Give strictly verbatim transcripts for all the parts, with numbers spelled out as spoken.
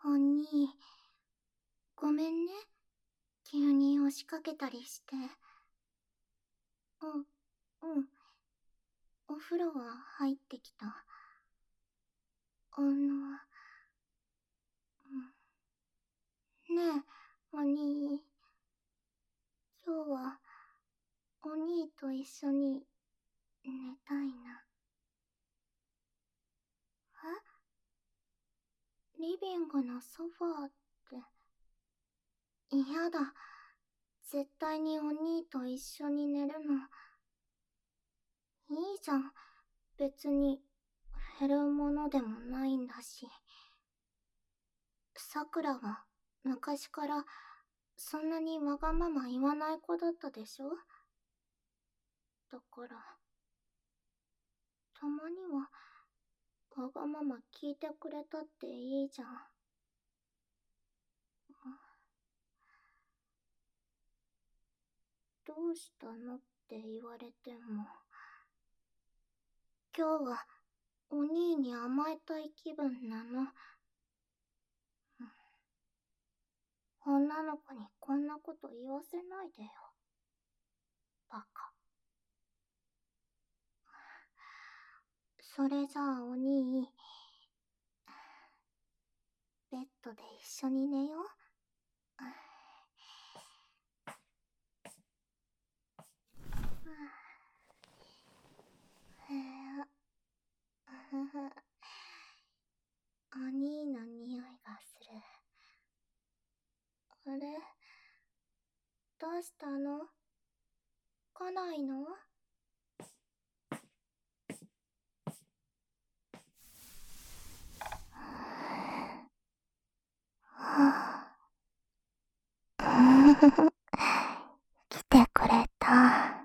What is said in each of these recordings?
お兄、ごめんね。急に押しかけたりして。あ、うん。お風呂は入ってきた。あの、うん、ねえ、お兄。今日は、お兄と一緒に寝たいな。え？リビングのソファーって。嫌だ。絶対にお兄と一緒に寝るの。いいじゃん。別に減るものでもないんだし。さくらは昔からそんなにわがまま言わない子だったでしょ？だから、たまにはわがまま聞いてくれたっていいじゃん。どうしたのって言われても、今日はお兄に甘えたい気分なの。女の子にこんなこと言わせないでよ。バカ。それじゃあお兄、ベッドで一緒に寝よう。へえ、お兄の匂いがする。あれ、どうしたの？来ないの？来てくれた。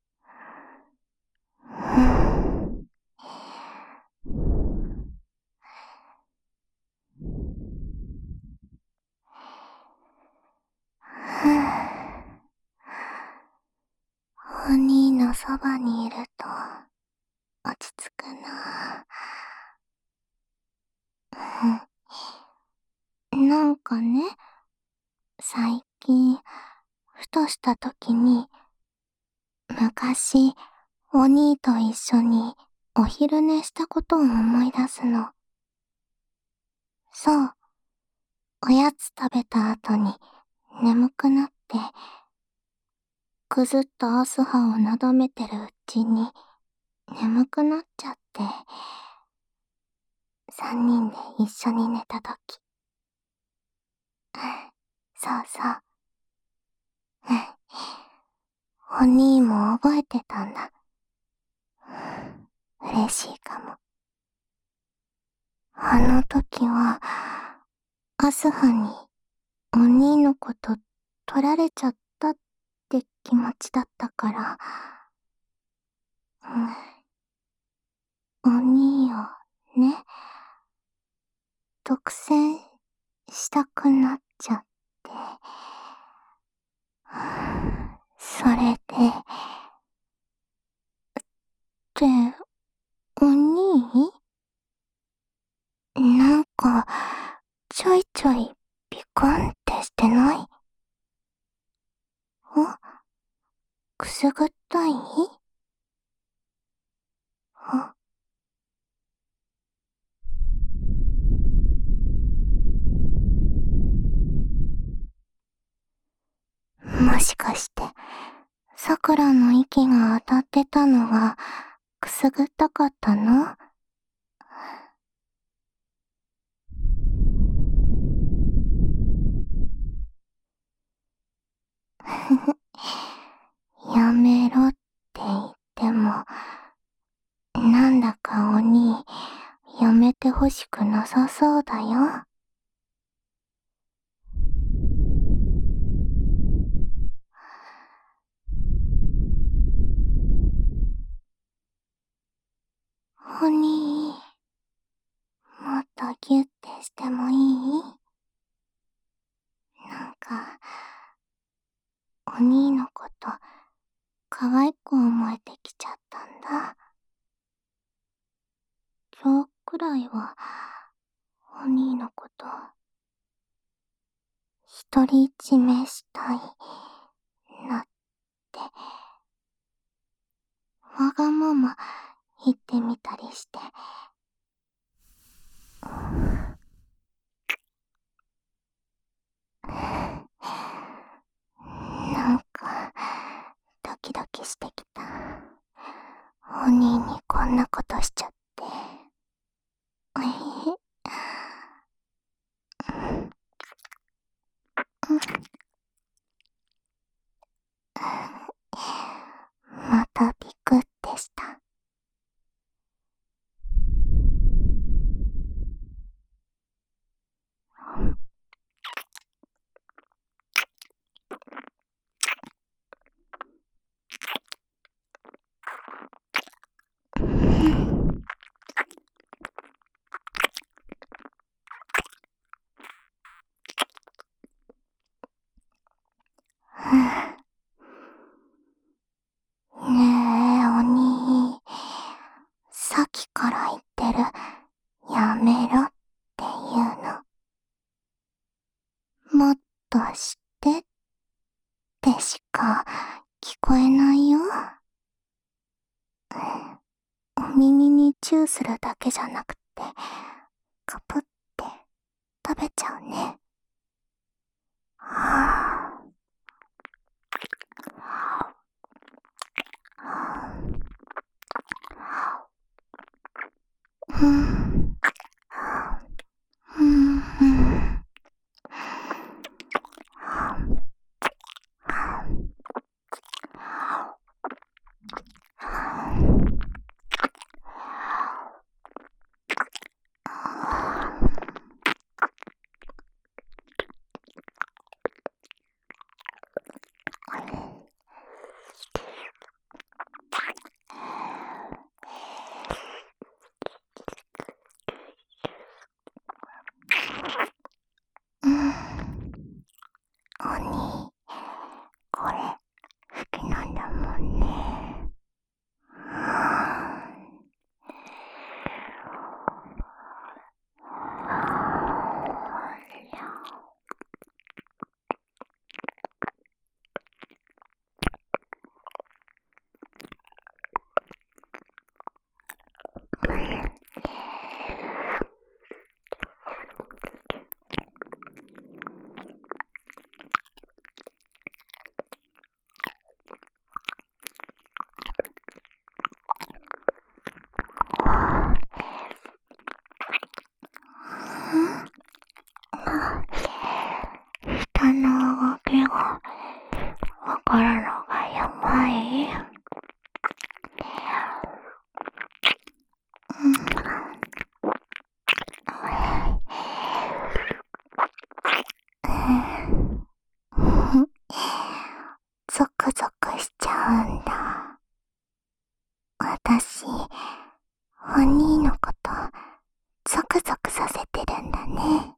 お兄のそばにいると落ち着くな。なんかね、最近ふとした時に昔お兄と一緒にお昼寝したことを思い出すの。そう、おやつ食べた後に眠くなってくずったアスハをなだめてるうちに眠くなっちゃって、三人で一緒に寝たとき。そうそう。お兄も覚えてたんだ。嬉しいかも。あの時は、アスハにお兄のこと取られちゃったって気持ちだったから、うん、お兄をね、独占したくなっちゃって、それで、って、お兄？なんか、ちょいちょいビクンってしてない？あ？くすぐったい？あ？もしかして、さくらの息が当たってたのがくすぐったかったの？ふふ、やめろって言っても、なんだかお兄、やめてほしくなさそうだよ。お兄、もっとギュッてしてもいい？なんか、お兄のこと、可愛く思えてきちゃったんだ。今日くらいは、お兄のこと、 独り占めしたいなってわがまま言ってみたりして。なんかドキドキしてきた。お兄にこんなことしちゃって。えへまたビクってした。ねえ、お兄。さっきから言ってる、やめろっていうの。もっとしてってしか聞こえないよ。お耳にチューするだけじゃなくて、カプって食べちゃうね。はぁ。うん。うん、うん。うん。お兄、これ好きなんだもんね。下の動きがわかるのがやばい。ゾクゾクしちゃうんだ。私、お兄のことゾクゾクさせてるんだね。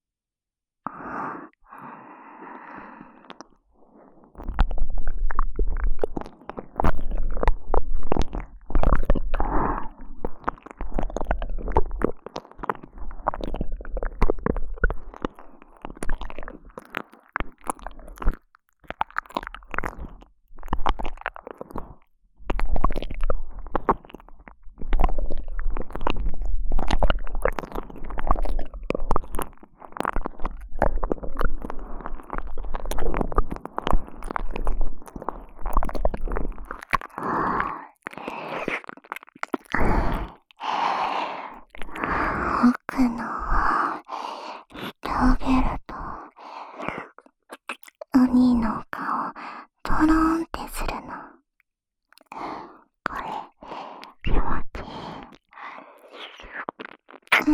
奥の方してあげると、お兄の顔トローンってするの。これ気持ちいい。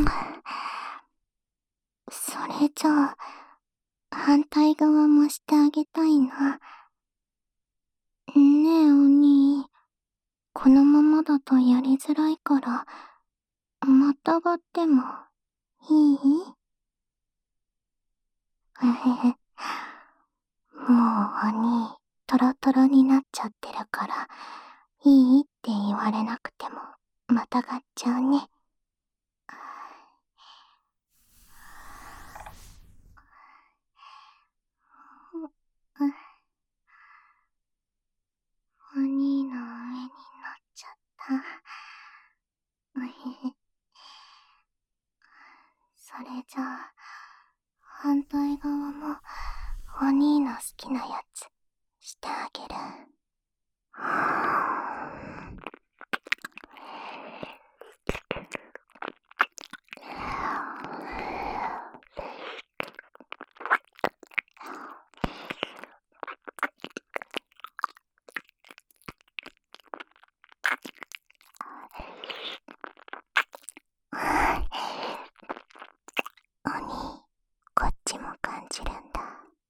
それじゃあ反対側もしてあげたいな。ねえお兄、このままだとやりづらいからまたがってもいい？えへへ。もうお兄トロトロになっちゃってるからいいって言われなくてもまたがっちゃうね。 れじゃあ、反対側もお兄の好きなやつしてあげる。お兄、こっちも感じるんだ。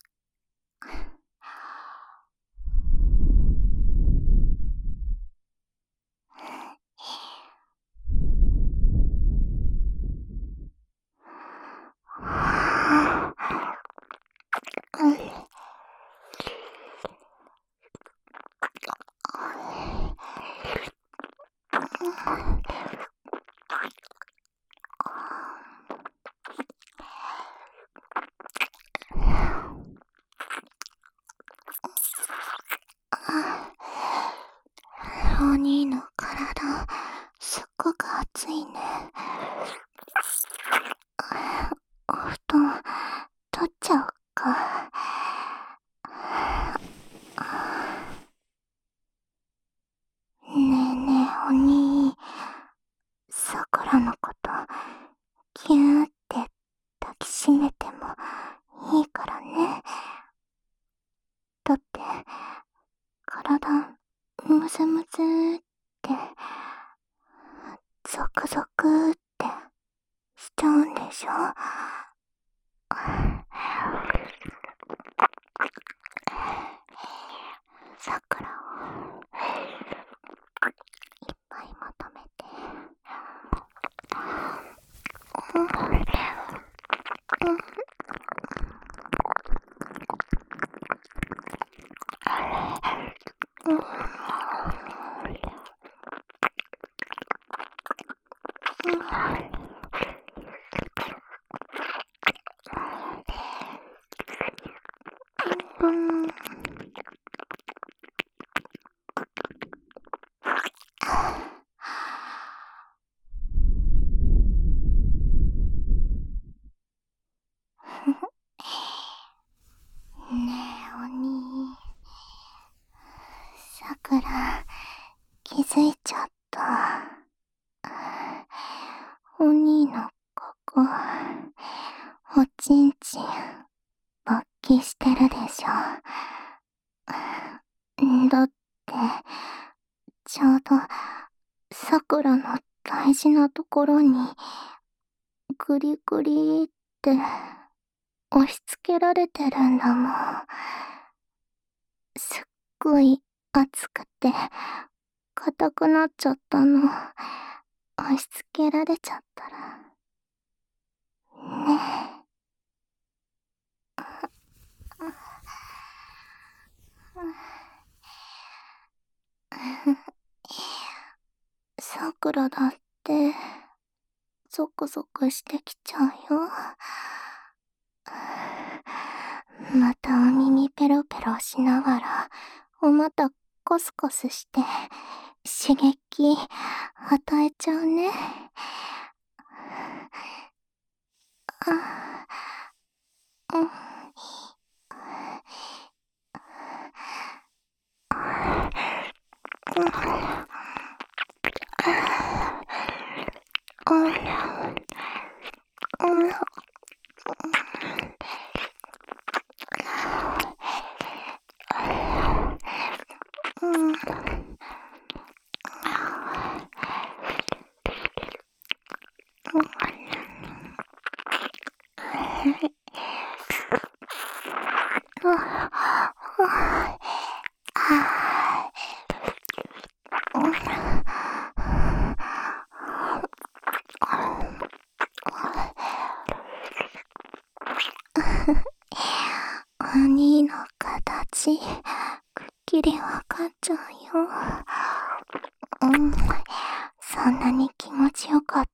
お兄の体、すっごく熱いね。お布団、取っちゃおっか。ねえねえお兄、さくらのことギューって抱きしめてもいいからね。だって体ムズムズってゾクゾクってしちゃうんでしょ。さくらをいっぱいまとめて、うんうんうん。ねえお兄、さくら気づいちゃった。お兄のここ、おちんちん勃起してるでしょ。だって、ちょうどさくらの大事なところにグリグリって押し付けられてるんだもん。すっごい熱くて硬くなっちゃったの。押し付けられちゃったらねえ。さくらだってゾクゾクしてきちゃうよ。またお耳ペロペロしながらお股コスコスして刺激与えちゃうね。あ、うん、うん、うん、うん。お兄の形、くっきりわかっちゃうよ。うん、そんなに気持ちよかった？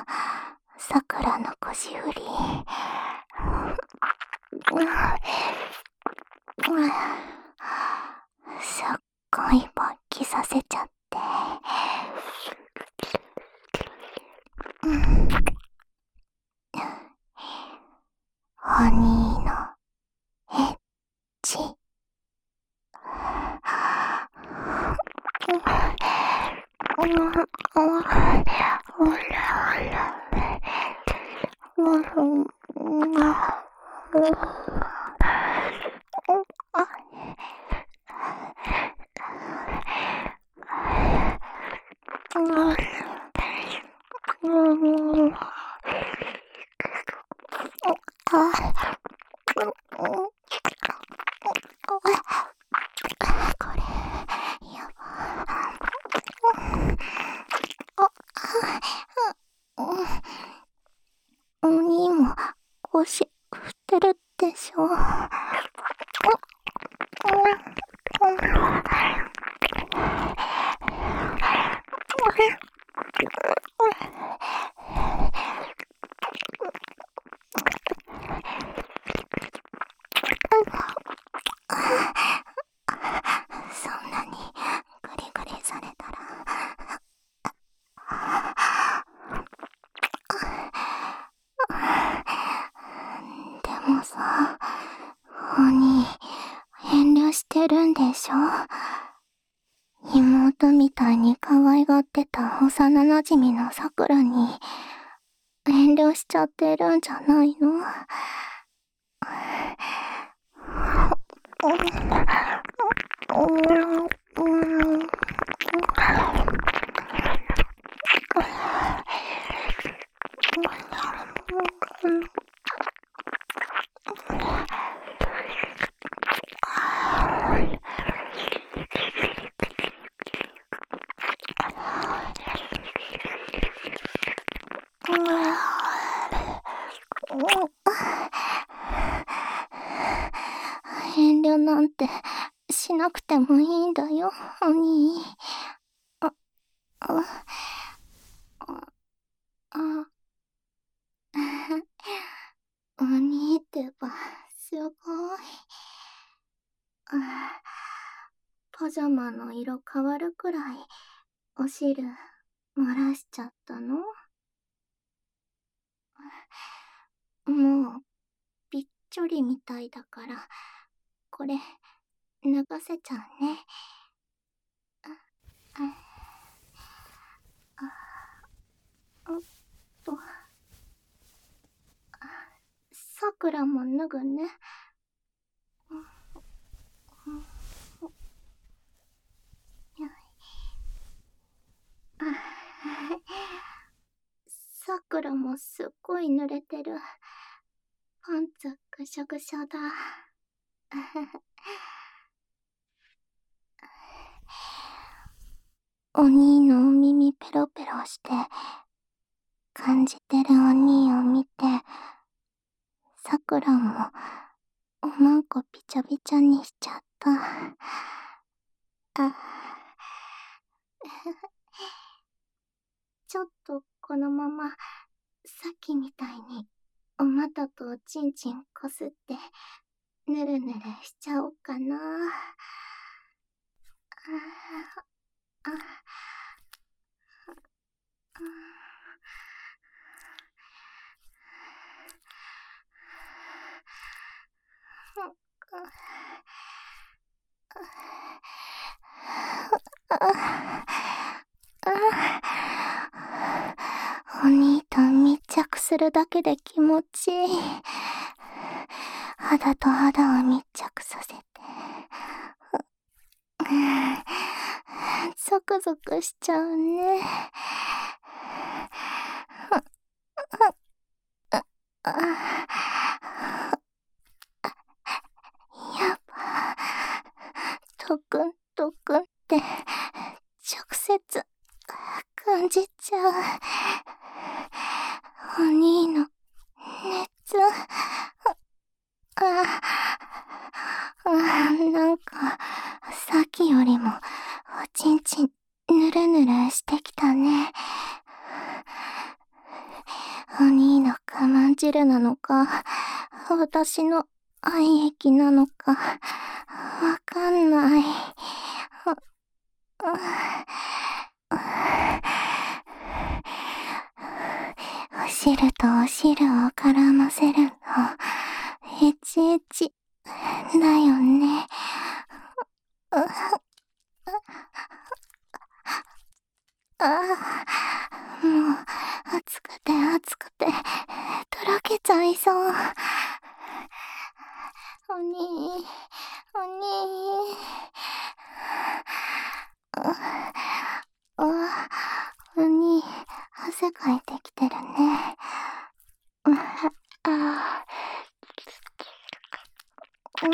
さくらの腰振り。すっごい勃起させちゃって。うん、 ニーのエッチ。お兄も腰振ってるでしょ。そんなにグリグリされたら。でもさ、お兄、遠慮してるんでしょ。妹みたいに可愛がってた幼馴染のさくらに遠慮しちゃってるんじゃないの？遠慮なんてしなくてもいいんだよ、お兄。あ、あ、あ、お兄ってば、すごい。パジャマの色変わるくらい、お汁、漏らしちゃったの？もう、びっちょりみたいだから、これ、脱がせちゃうね。おっと。さくらも脱ぐね。さくらもすっごい濡れてる。パンツぐしょぐしょだ。お兄のお耳ペロペロして感じてるお兄を見て、さくらもおまんこびちゃびちゃにしちゃった。あちょっとこのままさっきみたいにお股とおちんちんこすってぬるぬるしちゃおうかな。ああお兄と密着するだけで気持ちいい。肌と肌を密着させてゾクゾクしちゃうね。やっぱトクントクンって直接感じちゃう。お兄の熱。ああ、なんかさっきよりもおちんちんぬるぬるしてきたね。お兄の我慢汁なのか、私の愛液なのか、わかんない。お汁とお汁を絡ませるの、 エチエチだよね。ああ、もう暑くて暑くてとろけちゃいそう。お兄、お兄。ああ、お兄、汗かいてきてるね。ああ、うん、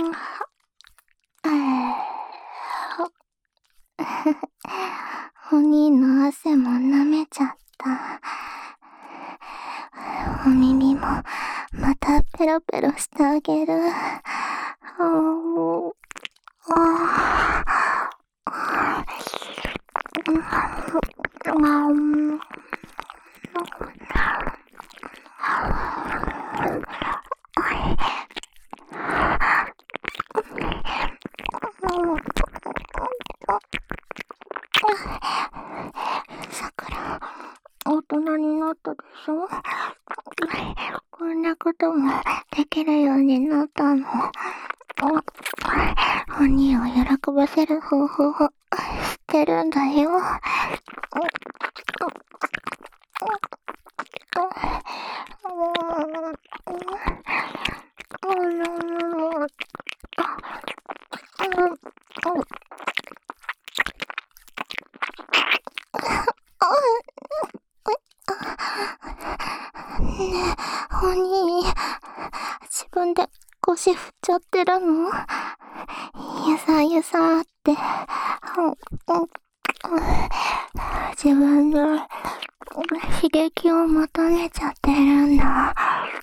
お兄の汗も舐めちゃった。お耳もまたペロペロしてあげる。ああ、さくら、大人になったでしょ。こんなこともできるようになったの。お兄を喜ばせる方法を知ってるんだよ。ねえ、お兄、自分で腰振っちゃってるの？ゆさゆさって、自分で刺激を求めちゃってるんだ。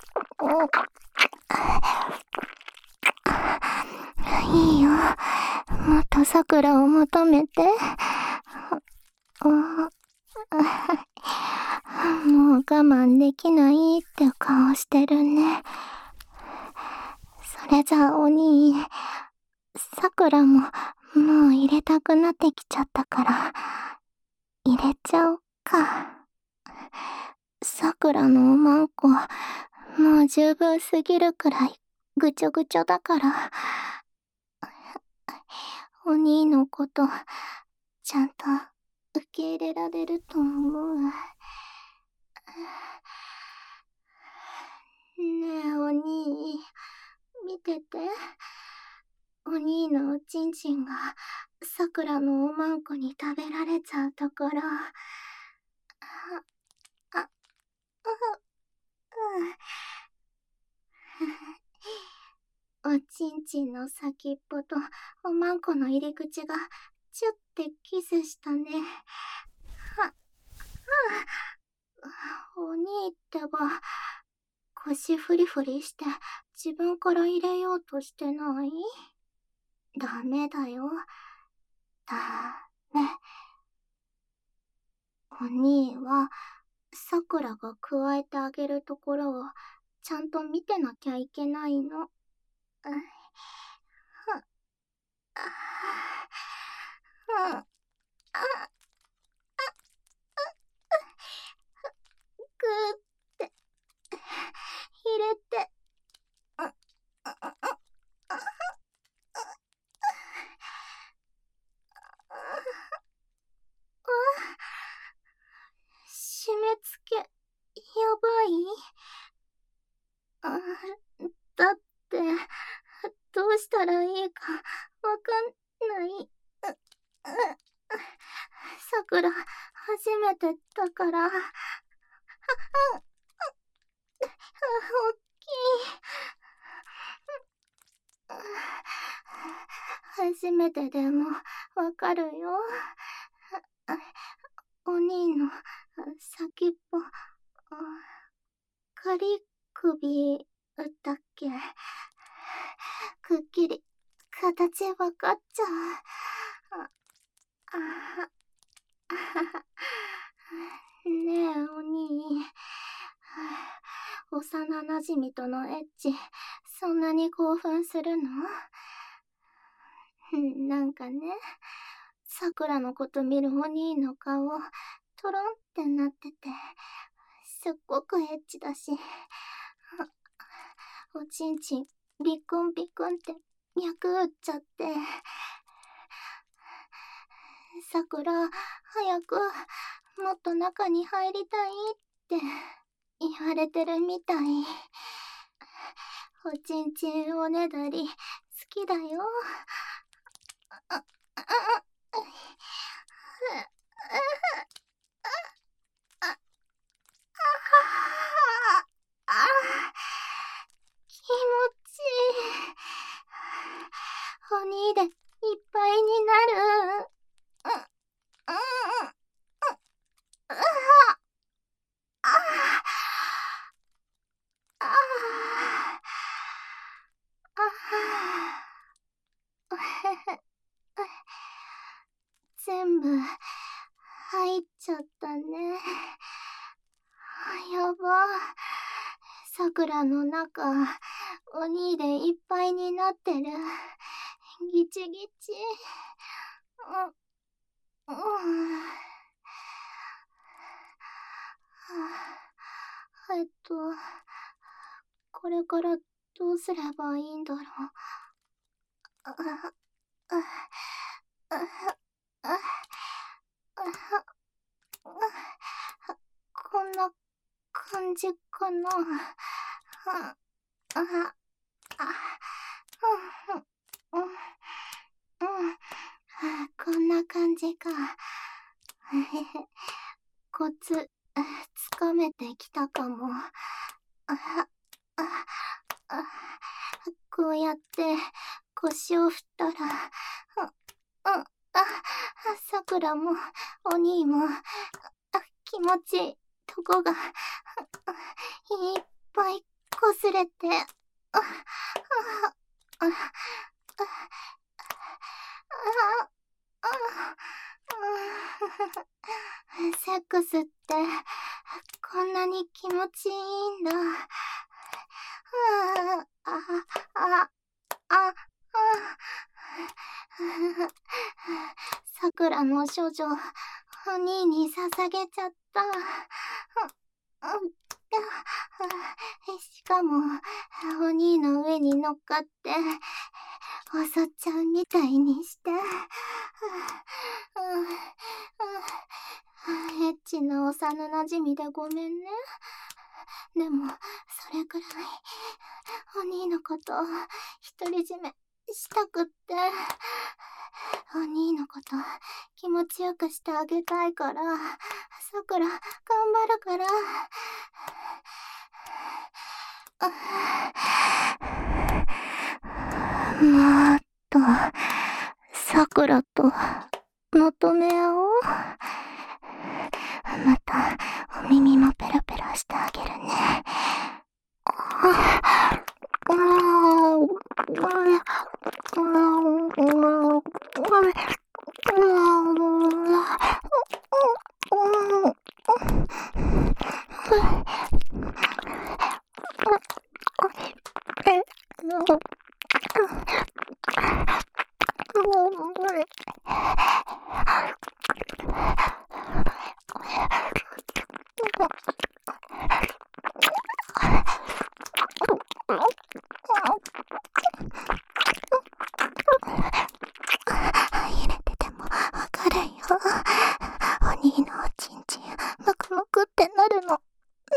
いいよ、もっと桜を求めて。もう我慢できないって顔してるね。それじゃあお兄、桜ももう入れたくなってきちゃったから、入れちゃおっか。桜のおまんこ、もう十分すぎるくらいぐちょぐちょだから。お兄のこと、ちゃんと受け入れられると思う。ねえ、お兄、見てて。お兄のおちんちんがさくらのおまんこに食べられちゃうところ。あ、あ、あ、うん。おちんちんの先っぽとおまんこの入り口がチュってキスしたね。は、は、お兄ってば、腰フリフリして自分から入れようとしてない？ダメだよ。ダメ。お兄は、さくらが加えてあげるところをちゃんと見てなきゃいけないの。うあ、あ、ぐーって入れて。締め付け、やばい？あ、だって、どうしたらいいかわかんない。さくら、初めてだから、あ、おっきい。初めてでもわかるよ。お兄の先っぽ、仮首だっけ？くっきり形わかっちゃう。ああ、ねえお兄、幼なじみとのエッチ、そんなに興奮するの？なんかね、さくらのこと見るお兄の顔、トロンってなってて、すっごくエッチだし、おちんちんビクンビクンって脈打っちゃって。さくら、早く、もっと中に入りたいって言われてるみたい。おちんちんおねだり好きだよ。あ、あ、あ、気持ちいい。おにでいっぱいになる。うん、うん、うん、ああ、ああ、全部入っちゃったね。やば。さくらの中、おにでいっぱいになってる。ギチギチ。う、うん。えっと、これからどうすればいいんだろう。あ、あ、あ、あ、こんな感じかな。あ、あ、あ、うん、うん、うん、こんな感じか。コツ、つかめてきたかも。こうやって腰を振ったら、あ、さくらもお兄も気持ちいいとこがいっぱい擦れて、セックスってこんなに気持ちいいんだ。あ、あ、あ、あ、さくらの処女、お兄に捧げちゃった。しかも、お兄の上に乗っかって、襲っちゃうみたいにして。エッチな幼なじみでごめんね。でも、それくらい、お兄のこと、独り占めしたくって、お兄のこと、気持ちよくしてあげたいから、さくら、頑張るから。もっと、さくらと、求め合おう。また、お耳もペロペロしてあげるね。入れててもわかるよ。お兄のおちんちんムクムクってなるの。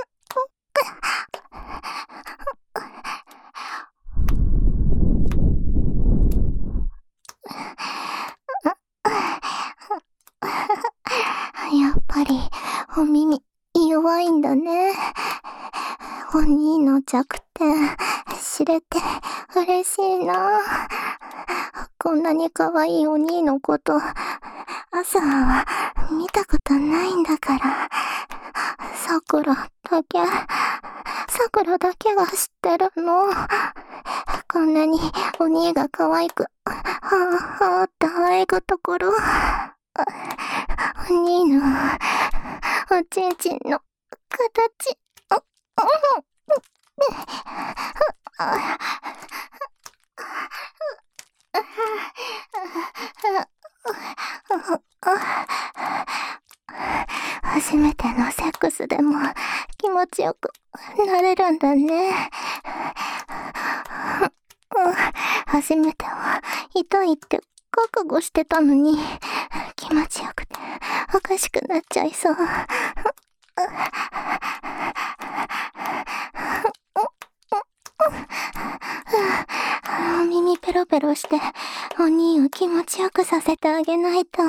やっぱりお耳弱いんだね。お兄の弱点知れて嬉しいな。こんなに可愛いお兄のこと朝は見たことないんだから。さくらだけさくらだけが知ってるの。こんなにお兄が可愛くはぁはぁって喘ぐところ、お兄のおちんちんの形、初めてのセックスでも気持ちよくなれるんだね。 初めては痛いって覚悟してたのに、気持ちよくておかしくなっちゃいそう。お耳ペロペロしてお兄を気持ちよくさせてあげないと。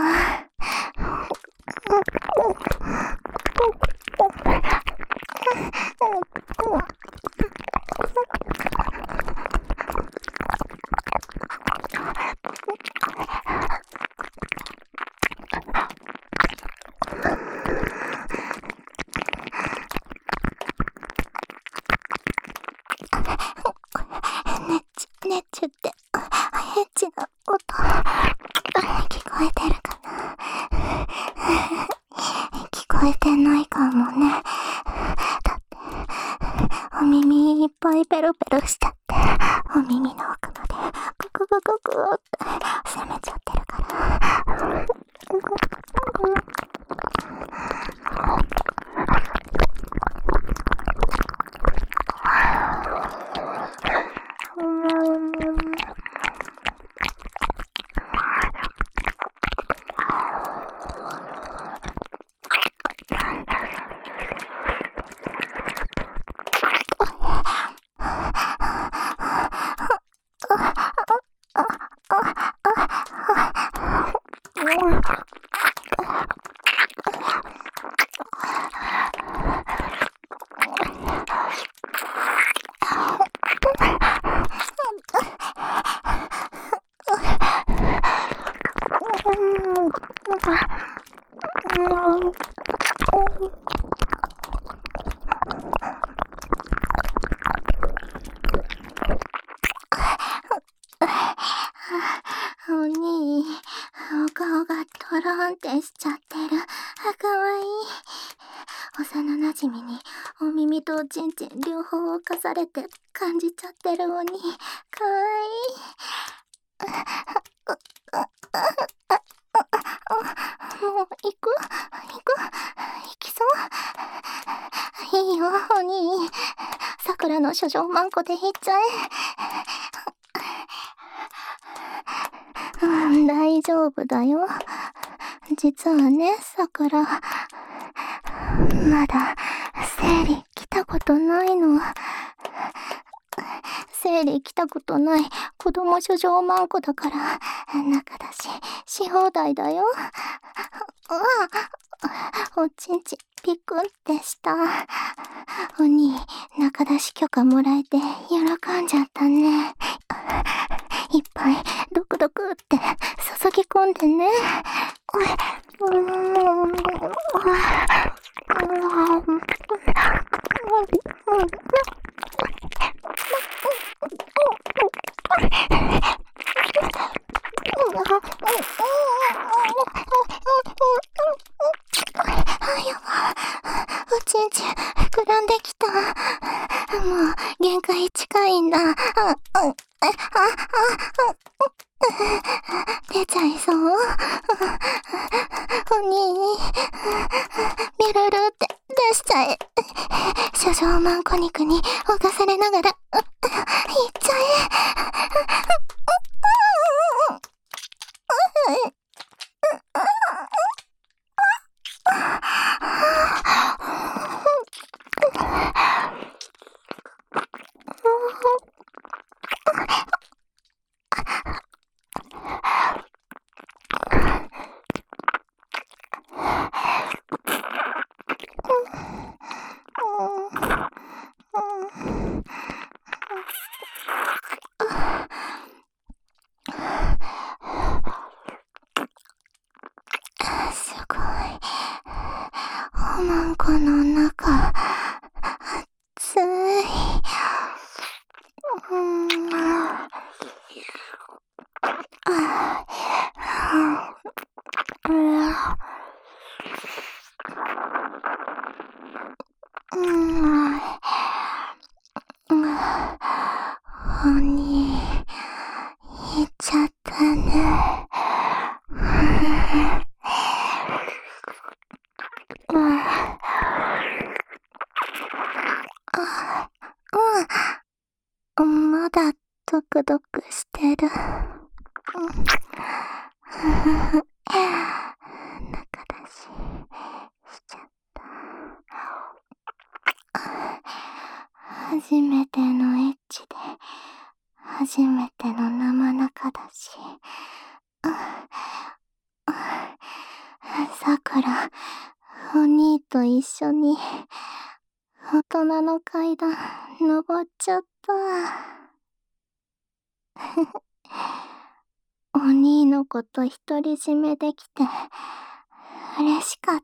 ねち、ねちゅって、エッチな音、聞こえてるかな？聞こえてないかもね。だって、お耳いっぱいペロペロしちゃって、お耳の奥までグググググって攻めちゃってるから。お兄、お顔がトローンってしちゃってる。あ、かわいい。幼なじみにお耳とおちんちん両方犯されて感じちゃってるお兄、かわいい。もう行く行く行きそう。いいよお兄、桜の書状マンコで行っちゃえ。うん、大丈夫だよ。実はね、桜、まだ生理来たことないの。生理来たことない子供書状マンコだから中だしし放題だよ。おちんちピクってした。お兄、中出し許可もらえて喜んじゃったね。いっぱいドクドクって注ぎ込んでね。おちんち膨らんできた。もう限界近いんだ。出ちゃいそう。お兄、ビルルって出しちゃえ。書状マンコ肉に侵されながらいっちゃえ。すごい。おまんこの中、熱い。うん。ああ。うん。おに、言っちゃったね。うん。まだドクドクしてる。中出ししちゃった。初めてのエッチで、初めての生中だし。さくら、お兄と一緒に、大人の階段、登っちゃった。お兄のこと独り占めできて、嬉しかった。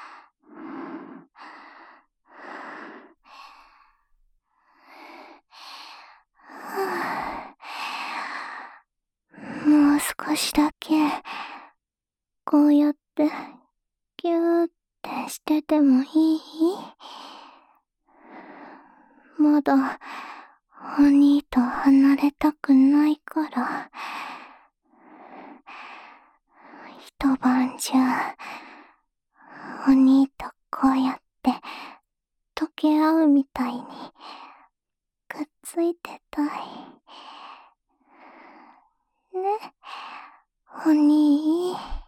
もう少しだけ、こうやって、ぎゅーってしててもいい？まだ、お兄と離れたくないから。一晩中、お兄とこうやって、溶け合うみたいに、くっついてたい。ね、お兄。